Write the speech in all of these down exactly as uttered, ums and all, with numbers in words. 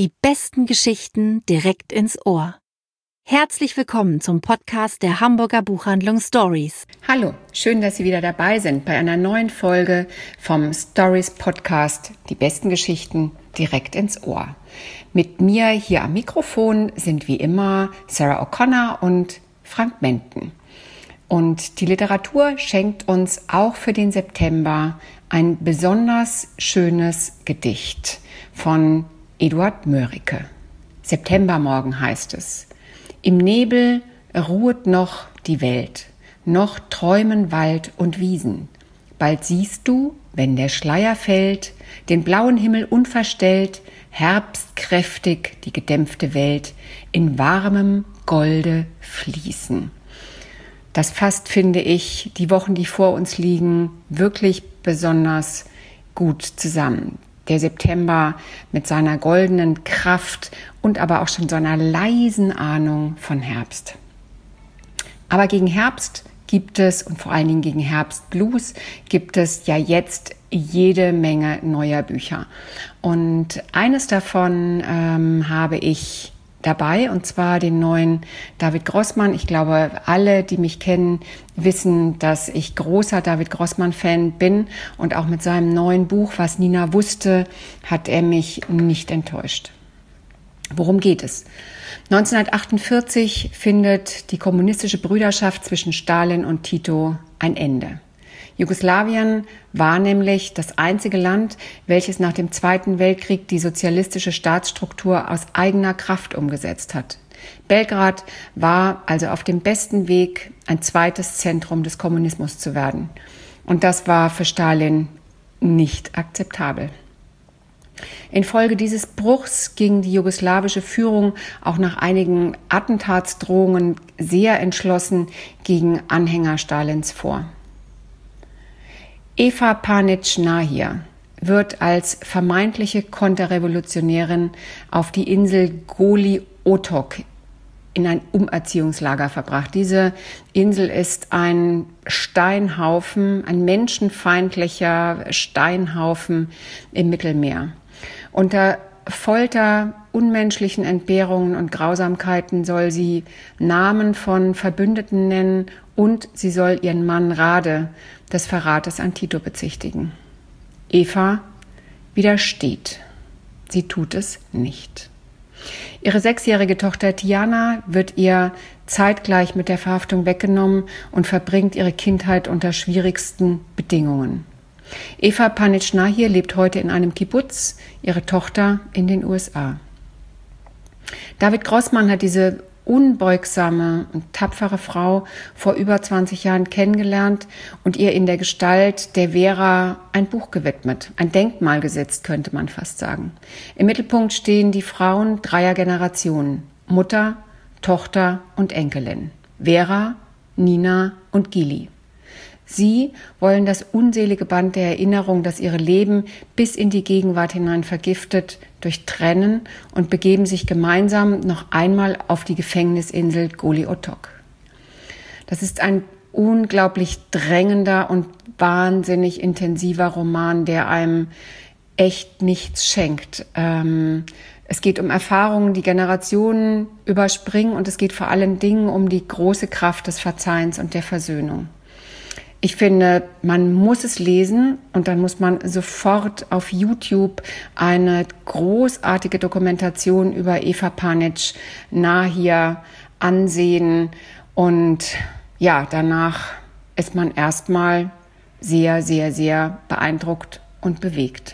Die besten Geschichten direkt ins Ohr. Herzlich willkommen zum Podcast der Hamburger Buchhandlung Stories. Hallo, schön, dass Sie wieder dabei sind bei einer neuen Folge vom Stories Podcast. Die besten Geschichten direkt ins Ohr. Mit mir hier am Mikrofon sind wie immer Sarah O'Connor und Frank Menten. Und die Literatur schenkt uns auch für den September ein besonders schönes Gedicht von Eduard Mörike. Septembermorgen heißt es. Im Nebel ruhet noch die Welt, noch träumen Wald und Wiesen. Bald siehst du, wenn der Schleier fällt, den blauen Himmel unverstellt, herbstkräftig die gedämpfte Welt in warmem Golde fließen. Das fasst, finde ich, die Wochen, die vor uns liegen, wirklich besonders gut zusammen. Der September mit seiner goldenen Kraft und aber auch schon so einer leisen Ahnung von Herbst. Aber gegen Herbst gibt es, und vor allen Dingen gegen Herbstblues, gibt es ja jetzt jede Menge neuer Bücher. Und eines davon ähm, habe ich dabei, und zwar den neuen David Grossmann. Ich glaube, alle, die mich kennen, wissen, dass ich großer David Grossmann-Fan bin. Und auch mit seinem neuen Buch, Was Nina wusste, hat er mich nicht enttäuscht. Worum geht es? neunzehnhundertachtundvierzig findet die kommunistische Brüderschaft zwischen Stalin und Tito ein Ende. Jugoslawien war nämlich das einzige Land, welches nach dem Zweiten Weltkrieg die sozialistische Staatsstruktur aus eigener Kraft umgesetzt hat. Belgrad war also auf dem besten Weg, ein zweites Zentrum des Kommunismus zu werden. Und das war für Stalin nicht akzeptabel. Infolge dieses Bruchs ging die jugoslawische Führung auch nach einigen Attentatsdrohungen sehr entschlossen gegen Anhänger Stalins vor. Eva Panic-Nahir wird als vermeintliche Konterrevolutionärin auf die Insel Goli Otok in ein Umerziehungslager verbracht. Diese Insel ist ein Steinhaufen, ein menschenfeindlicher Steinhaufen im Mittelmeer. Unter Folter, unmenschlichen Entbehrungen und Grausamkeiten soll sie Namen von Verbündeten nennen und sie soll ihren Mann Rade des Verrates an Tito bezichtigen. Eva widersteht. Sie tut es nicht. Ihre sechsjährige Tochter Tiana wird ihr zeitgleich mit der Verhaftung weggenommen und verbringt ihre Kindheit unter schwierigsten Bedingungen. Eva Panic-Nahir lebt heute in einem Kibbutz, ihre Tochter in den U S A. David Grossmann hat diese unbeugsame und tapfere Frau vor über zwanzig Jahren kennengelernt und ihr in der Gestalt der Vera ein Buch gewidmet, ein Denkmal gesetzt, könnte man fast sagen. Im Mittelpunkt stehen die Frauen dreier Generationen, Mutter, Tochter und Enkelin, Vera, Nina und Gili. Sie wollen das unselige Band der Erinnerung, das ihre Leben bis in die Gegenwart hinein vergiftet, durchtrennen und begeben sich gemeinsam noch einmal auf die Gefängnisinsel Goli Otok. Das ist ein unglaublich drängender und wahnsinnig intensiver Roman, der einem echt nichts schenkt. Ähm, es geht um Erfahrungen, die Generationen überspringen, und es geht vor allen Dingen um die große Kraft des Verzeihens und der Versöhnung. Ich finde, man muss es lesen und dann muss man sofort auf YouTube eine großartige Dokumentation über Eva Panic-Nahir ansehen. Und ja, danach ist man erstmal sehr, sehr, sehr beeindruckt und bewegt.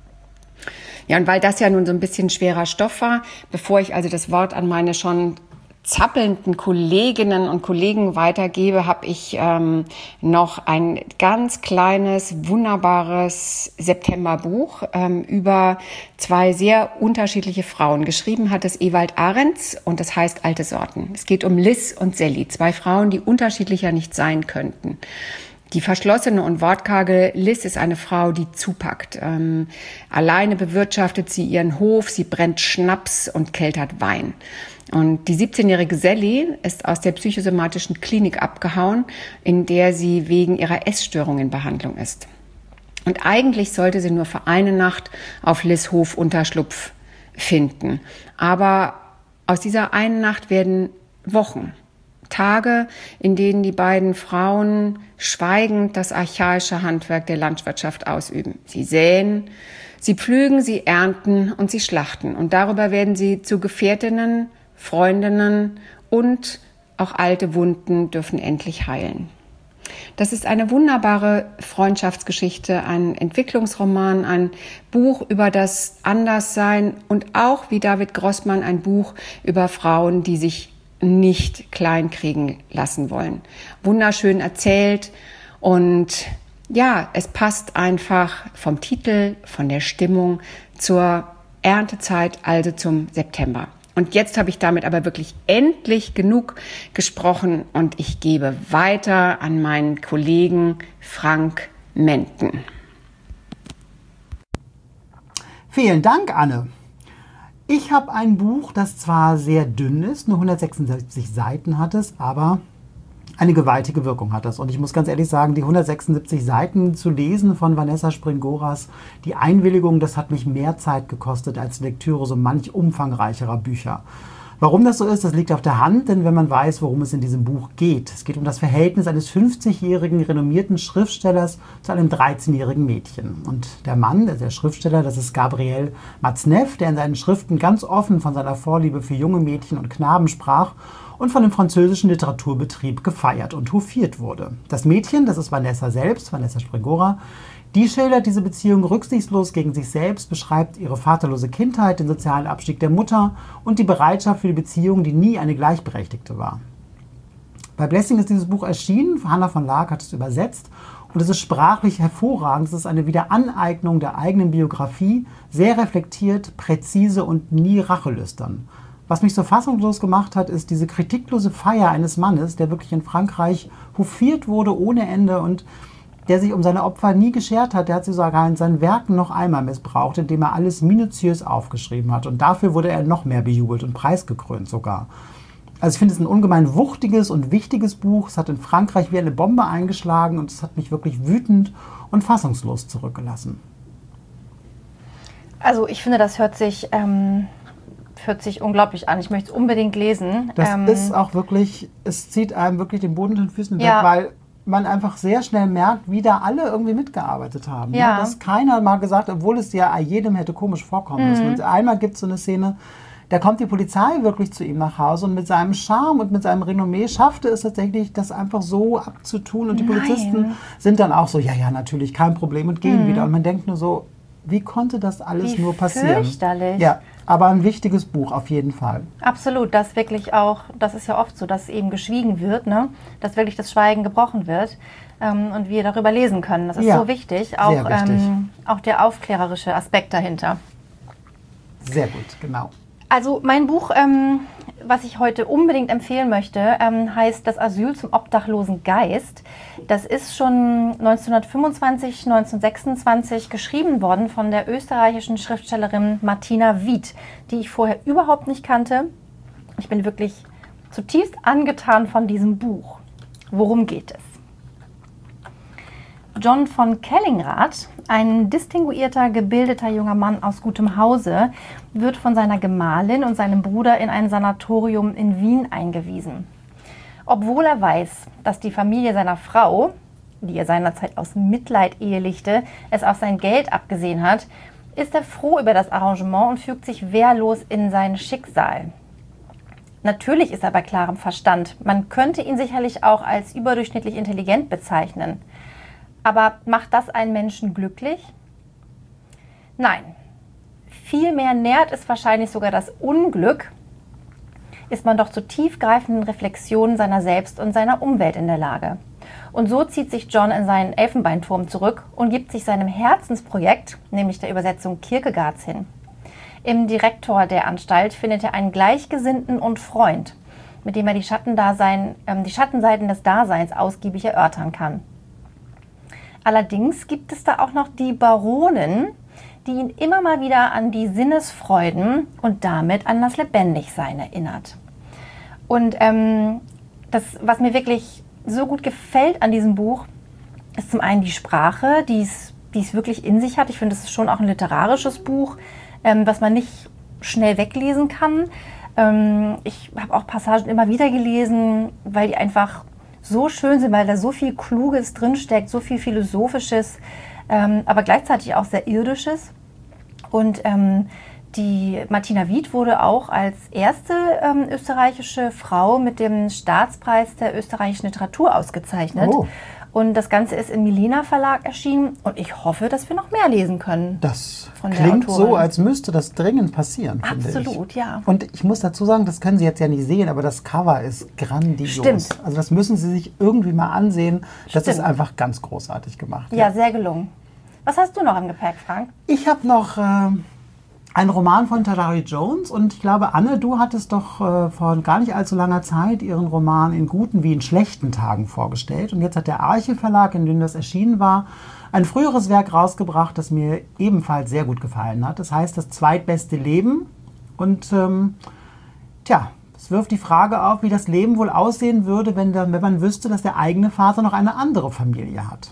Ja, und weil das ja nun so ein bisschen schwerer Stoff war, bevor ich also das Wort an meine schon zappelnden Kolleginnen und Kollegen weitergebe, habe ich ähm, noch ein ganz kleines, wunderbares Septemberbuch ähm, über zwei sehr unterschiedliche Frauen. Geschrieben hat es Ewald Ahrens und das heißt Alte Sorten. Es geht um Liz und Sally, zwei Frauen, die unterschiedlicher nicht sein könnten. Die verschlossene und wortkarge Liz ist eine Frau, die zupackt. Ähm, alleine bewirtschaftet sie ihren Hof, sie brennt Schnaps und keltert Wein. Und die siebzehnjährige Sally ist aus der psychosomatischen Klinik abgehauen, in der sie wegen ihrer Essstörung in Behandlung ist. Und eigentlich sollte sie nur für eine Nacht auf Liz' Hof Unterschlupf finden. Aber aus dieser einen Nacht werden Wochen, Tage, in denen die beiden Frauen schweigend das archaische Handwerk der Landwirtschaft ausüben. Sie säen, sie pflügen, sie ernten und sie schlachten. Und darüber werden sie zu Gefährtinnen, Freundinnen und auch alte Wunden dürfen endlich heilen. Das ist eine wunderbare Freundschaftsgeschichte, ein Entwicklungsroman, ein Buch über das Anderssein und auch, wie David Grossmann, ein Buch über Frauen, die sich nicht kleinkriegen lassen wollen. Wunderschön erzählt und ja, es passt einfach vom Titel, von der Stimmung zur Erntezeit, also zum September. Und jetzt habe ich damit aber wirklich endlich genug gesprochen und ich gebe weiter an meinen Kollegen Frank Menten. Vielen Dank, Anne. Ich habe ein Buch, das zwar sehr dünn ist, nur hundertsechsundsiebzig Seiten hat es, aber eine gewaltige Wirkung hat das. Und ich muss ganz ehrlich sagen, die hundertsechsundsiebzig Seiten zu lesen von Vanessa Springoras, die Einwilligung, das hat mich mehr Zeit gekostet als die Lektüre so manch umfangreicherer Bücher. Warum das so ist, das liegt auf der Hand, denn wenn man weiß, worum es in diesem Buch geht. Es geht um das Verhältnis eines fünfzigjährigen renommierten Schriftstellers zu einem dreizehnjährigen Mädchen. Und der Mann, der Schriftsteller, das ist Gabriel Matzneff, der in seinen Schriften ganz offen von seiner Vorliebe für junge Mädchen und Knaben sprach und von dem französischen Literaturbetrieb gefeiert und hofiert wurde. Das Mädchen, das ist Vanessa selbst, Vanessa Springora, die schildert diese Beziehung rücksichtslos gegen sich selbst, beschreibt ihre vaterlose Kindheit, den sozialen Abstieg der Mutter und die Bereitschaft für die Beziehung, die nie eine gleichberechtigte war. Bei Blessing ist dieses Buch erschienen, Hanna von Laak hat es übersetzt und es ist sprachlich hervorragend. Es ist eine Wiederaneignung der eigenen Biografie, sehr reflektiert, präzise und nie rachelüstern. Was mich so fassungslos gemacht hat, ist diese kritiklose Feier eines Mannes, der wirklich in Frankreich hofiert wurde ohne Ende und der sich um seine Opfer nie geschert hat. Der hat sie sogar in seinen Werken noch einmal missbraucht, indem er alles minutiös aufgeschrieben hat. Und dafür wurde er noch mehr bejubelt und preisgekrönt sogar. Also ich finde es ein ungemein wuchtiges und wichtiges Buch. Es hat in Frankreich wie eine Bombe eingeschlagen und es hat mich wirklich wütend und fassungslos zurückgelassen. Also ich finde, das hört sich... Ähm hört sich unglaublich an. Ich möchte es unbedingt lesen. Das ähm, ist auch wirklich, es zieht einem wirklich den Boden unter den Füßen ja. weg, weil man einfach sehr schnell merkt, wie da alle irgendwie mitgearbeitet haben. Ja. Ne? Dass keiner mal gesagt, obwohl es ja jedem hätte komisch vorkommen müssen. Mhm. Und einmal gibt es so eine Szene, da kommt die Polizei wirklich zu ihm nach Hause und mit seinem Charme und mit seinem Renommee schaffte es tatsächlich, das einfach so abzutun. Und die Nein. Polizisten sind dann auch so, ja, ja, natürlich, kein Problem und gehen Mhm. wieder. Und man denkt nur so, wie konnte das alles Wie nur passieren? fürchterlich. Ja, aber ein wichtiges Buch auf jeden Fall. Absolut, das wirklich auch, das ist ja oft so, dass eben geschwiegen wird, ne? Dass wirklich das Schweigen gebrochen wird ähm, und wir darüber lesen können. Das ist Ja, so wichtig, auch, sehr wichtig. Ähm, auch der aufklärerische Aspekt dahinter. Sehr gut, genau. Also mein Buch, ähm, was ich heute unbedingt empfehlen möchte, ähm, heißt Das Asyl zum obdachlosen Geist. Das ist schon neunzehnhundertfünfundzwanzig, neunzehnhundertsechsundzwanzig geschrieben worden von der österreichischen Schriftstellerin Martina Wied, die ich vorher überhaupt nicht kannte. Ich bin wirklich zutiefst angetan von diesem Buch. Worum geht es? John von Kellingrath, ein distinguierter, gebildeter junger Mann aus gutem Hause, wird von seiner Gemahlin und seinem Bruder in ein Sanatorium in Wien eingewiesen. Obwohl er weiß, dass die Familie seiner Frau, die er seinerzeit aus Mitleid ehelichte, es auf sein Geld abgesehen hat, ist er froh über das Arrangement und fügt sich wehrlos in sein Schicksal. Natürlich ist er bei klarem Verstand. Man könnte ihn sicherlich auch als überdurchschnittlich intelligent bezeichnen. Aber macht das einen Menschen glücklich? Nein. Vielmehr nährt es wahrscheinlich sogar das Unglück, ist man doch zu tiefgreifenden Reflexionen seiner selbst und seiner Umwelt in der Lage. Und so zieht sich John in seinen Elfenbeinturm zurück und gibt sich seinem Herzensprojekt, nämlich der Übersetzung Kierkegaards, hin. Im Direktor der Anstalt findet er einen Gleichgesinnten und Freund, mit dem er die, Schattendasein, äh, die Schattenseiten des Daseins ausgiebig erörtern kann. Allerdings gibt es da auch noch die Baronin, die ihn immer mal wieder an die Sinnesfreuden und damit an das Lebendigsein erinnert. Und ähm, das, was mir wirklich so gut gefällt an diesem Buch, ist zum einen die Sprache, die es, die es wirklich in sich hat. Ich finde, es ist schon auch ein literarisches Buch, ähm, was man nicht schnell weglesen kann. Ähm, ich habe auch Passagen immer wieder gelesen, weil die einfach so schön sind, weil da so viel Kluges drinsteckt, so viel Philosophisches, ähm, aber gleichzeitig auch sehr Irdisches. Und ähm, die Martina Wied wurde auch als erste ähm, österreichische Frau mit dem Staatspreis der österreichischen Literatur ausgezeichnet. Oh. Und das Ganze ist im Milena Verlag erschienen und ich hoffe, dass wir noch mehr lesen können. Das klingt so, als müsste das dringend passieren, finde ich. Absolut, ja. Und ich muss dazu sagen, das können Sie jetzt ja nicht sehen, aber das Cover ist grandios. Stimmt. Also das müssen Sie sich irgendwie mal ansehen. Das Stimmt. ist einfach ganz großartig gemacht. Ja, ja, sehr gelungen. Was hast du noch im Gepäck, Frank? Ich habe noch äh, einen Roman von Taraji Jones und ich glaube, Anne, du hattest doch äh, vor gar nicht allzu langer Zeit ihren Roman in guten wie in schlechten Tagen vorgestellt. Und jetzt hat der Arche Verlag, in dem das erschienen war, ein früheres Werk rausgebracht, das mir ebenfalls sehr gut gefallen hat. Das heißt, das zweitbeste Leben. Und ähm, tja, es wirft die Frage auf, wie das Leben wohl aussehen würde, wenn, der, wenn man wüsste, dass der eigene Vater noch eine andere Familie hat.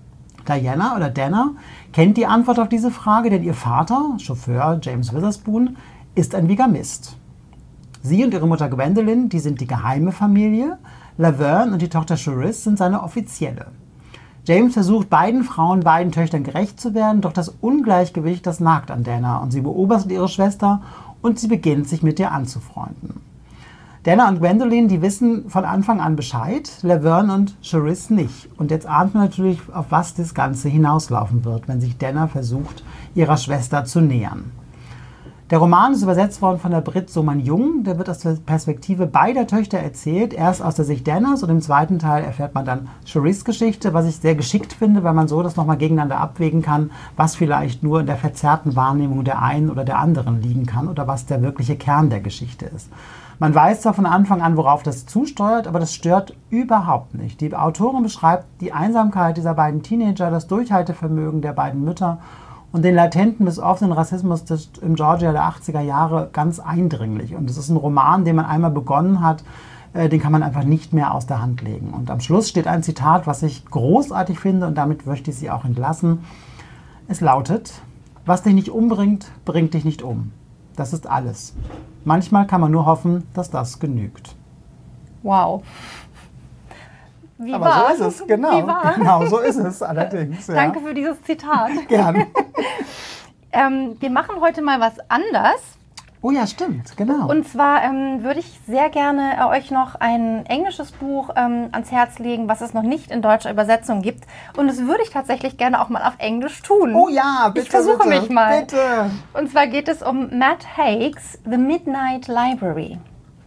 Diana oder Dana kennt die Antwort auf diese Frage, denn ihr Vater, Chauffeur James Witherspoon, ist ein Bigamist. Sie und ihre Mutter Gwendolyn, die sind die geheime Familie. Laverne und die Tochter Charisse sind seine offizielle. James versucht, beiden Frauen, beiden Töchtern gerecht zu werden, doch das Ungleichgewicht, das nagt an Dana und sie beobachtet ihre Schwester und sie beginnt, sich mit ihr anzufreunden. Dana und Gwendolyn, die wissen von Anfang an Bescheid, Laverne und Charisse nicht. Und jetzt ahnt man natürlich, auf was das Ganze hinauslaufen wird, wenn sich Dana versucht, ihrer Schwester zu nähern. Der Roman ist übersetzt worden von der Brit Soman-Jung. Der wird aus der Perspektive beider Töchter erzählt. Erst aus der Sicht Danas und im zweiten Teil erfährt man dann Charisses Geschichte, was ich sehr geschickt finde, weil man so das nochmal gegeneinander abwägen kann, was vielleicht nur in der verzerrten Wahrnehmung der einen oder der anderen liegen kann oder was der wirkliche Kern der Geschichte ist. Man weiß zwar von Anfang an, worauf das zusteuert, aber das stört überhaupt nicht. Die Autorin beschreibt die Einsamkeit dieser beiden Teenager, das Durchhaltevermögen der beiden Mütter und den latenten bis offenen Rassismus des, im Georgia der achtziger Jahre ganz eindringlich. Und es ist ein Roman, den man einmal begonnen hat, äh, den kann man einfach nicht mehr aus der Hand legen. Und am Schluss steht ein Zitat, was ich großartig finde und damit möchte ich Sie auch entlassen. Es lautet: Was dich nicht umbringt, bringt dich nicht um. Das ist alles. Manchmal kann man nur hoffen, dass das genügt. Wow. Wie Aber war? so ist es, genau. Wie war? Genau, so ist es allerdings. Ja. Danke für dieses Zitat. Gerne. ähm, wir machen heute mal was anders. Oh ja, stimmt, genau. Und zwar ähm, würde ich sehr gerne äh, euch noch ein englisches Buch ähm, ans Herz legen, was es noch nicht in deutscher Übersetzung gibt. Und das würde ich tatsächlich gerne auch mal auf Englisch tun. Oh ja, bitte, Ich versuche bitte, mich mal. Bitte. Und zwar geht es um Matt Haig's The Midnight Library.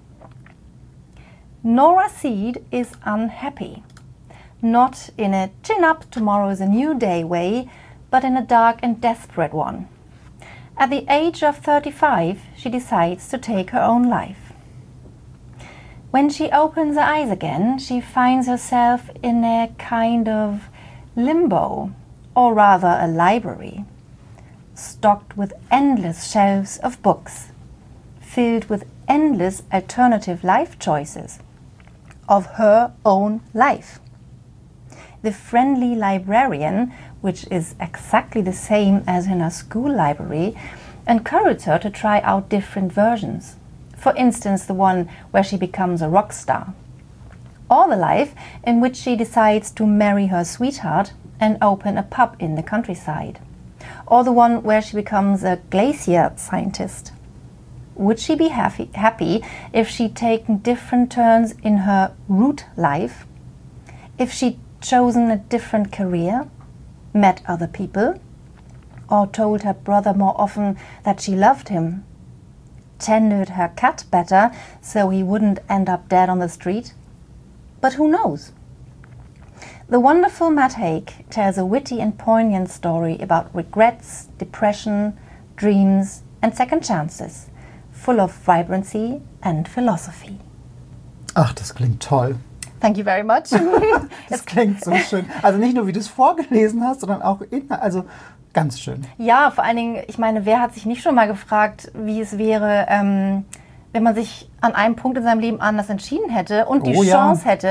Nora Seed is unhappy. Not in a chin up, tomorrow's a new day way, but in a dark and desperate one. At the age of thirty-five, she decides to take her own life. When she opens her eyes again, she finds herself in a kind of limbo, or rather a library, stocked with endless shelves of books, filled with endless alternative life choices of her own life. The friendly librarian, which is exactly the same as in a school library, encourages her to try out different versions. For instance, the one where she becomes a rock star. Or the life in which she decides to marry her sweetheart and open a pub in the countryside. Or the one where she becomes a glacier scientist. Would she be happy, happy if she'd taken different turns in her root life? If she'd chosen a different career? Met other people? Or told her brother more often that she loved him? Tended her cat better so he wouldn't end up dead on the street? But who knows? The wonderful Matt Haig tells a witty and poignant story about regrets, depression, dreams and second chances, full of vibrancy and philosophy. Ach, das klingt toll. Thank you very much. Das klingt so schön. Also nicht nur, wie du es vorgelesen hast, sondern auch in, also ganz schön. Ja, vor allen Dingen, ich meine, wer hat sich nicht schon mal gefragt, wie es wäre, ähm, wenn man sich an einem Punkt in seinem Leben anders entschieden hätte und die Oh, ja. Chance hätte,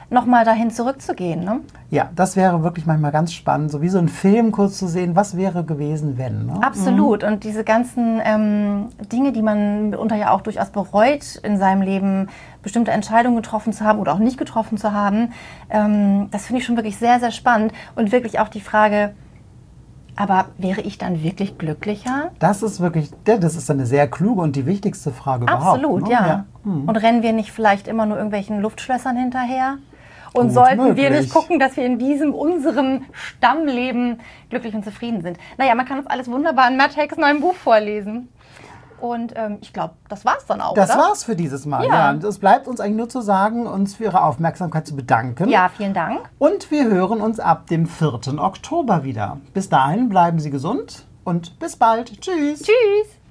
nochmal dahin zurückzugehen. Ne? Ja, das wäre wirklich manchmal ganz spannend, so wie so ein Film kurz zu sehen, was wäre gewesen, wenn. Ne? Absolut. Mhm. Und diese ganzen ähm, Dinge, die man mitunter ja auch durchaus bereut in seinem Leben, bestimmte Entscheidungen getroffen zu haben oder auch nicht getroffen zu haben, ähm, das finde ich schon wirklich sehr, sehr spannend. Und wirklich auch die Frage, aber wäre ich dann wirklich glücklicher? Das ist wirklich, das ist eine sehr kluge und die wichtigste Frage überhaupt. Absolut, ne? ja. ja. Hm. Und rennen wir nicht vielleicht immer nur irgendwelchen Luftschlössern hinterher? Und Gut sollten möglich. wir nicht gucken, dass wir in diesem, unserem Stammleben glücklich und zufrieden sind? Naja, man kann das alles wunderbar in Matt Haig's neuem Buch vorlesen. Und ähm, ich glaube, das war's dann auch, Das oder? war's für dieses Mal. Ja. Ja. Es bleibt uns eigentlich nur zu sagen, uns für Ihre Aufmerksamkeit zu bedanken. Ja, vielen Dank. Und wir hören uns ab dem vierten Oktober wieder. Bis dahin bleiben Sie gesund und bis bald. Tschüss. Tschüss.